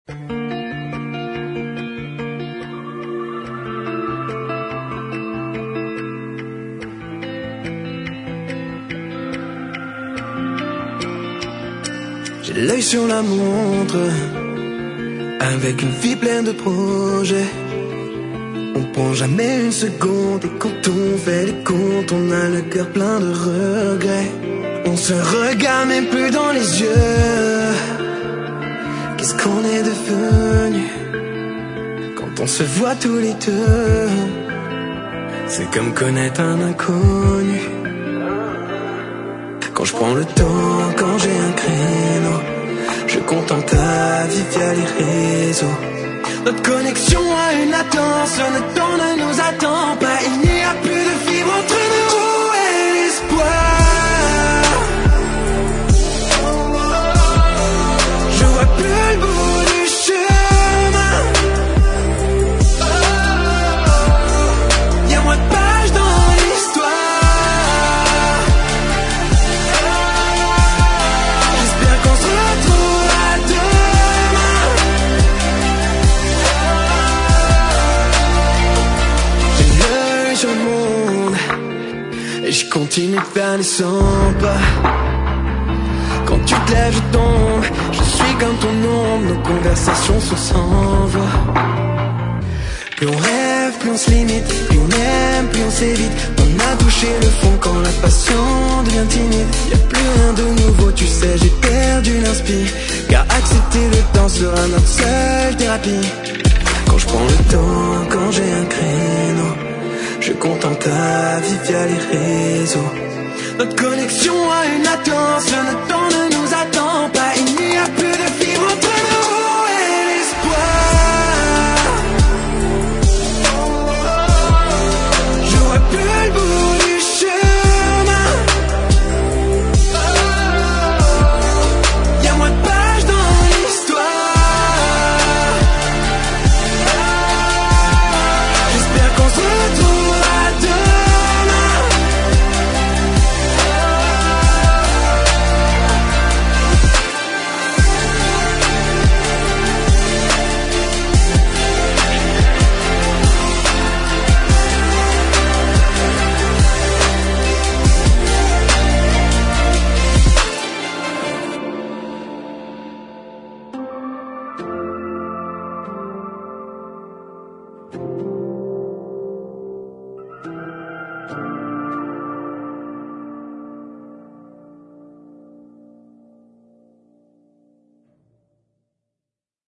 J'ai l'œil sur la montre, avec une vie pleine de projets. On prend jamais une seconde, et quand on fait les comptes, on a le cœur plein de regrets. On se regarde même plus dans les yeux. Qu'est-ce qu'on est devenu quand on se voit tous les deux? C'est comme connaître un inconnu. Quand je prends le temps, quand j'ai un créneau, je contemple ta vie via les réseaux. Notre connexion a une latence, le temps ne nous attend pas. Il n'y a plus de fibre entre nous et l'espoir. Je vois plus le bout du chemin. Y'a moins de pages dans l'histoire. J'espère qu'on se retrouvera demain. J'ai l'œil sur le monde et je continue de faire les 100 pas. Quand tu te lèves, je tombe. Je suis comme ton ombre, nos conversations sont sans voix. Plus on rêve, plus on se limite. Plus on aime, plus on s'évite. On a touché le fond quand la passion devient timide. Y'a plus rien de nouveau, tu sais, j'ai perdu l'inspi. Car accepter le temps sera notre seule thérapie. Quand je prends le temps, quand j'ai un créneau, je contemple ta vie via les réseaux. Notre connexion a une latence, le temps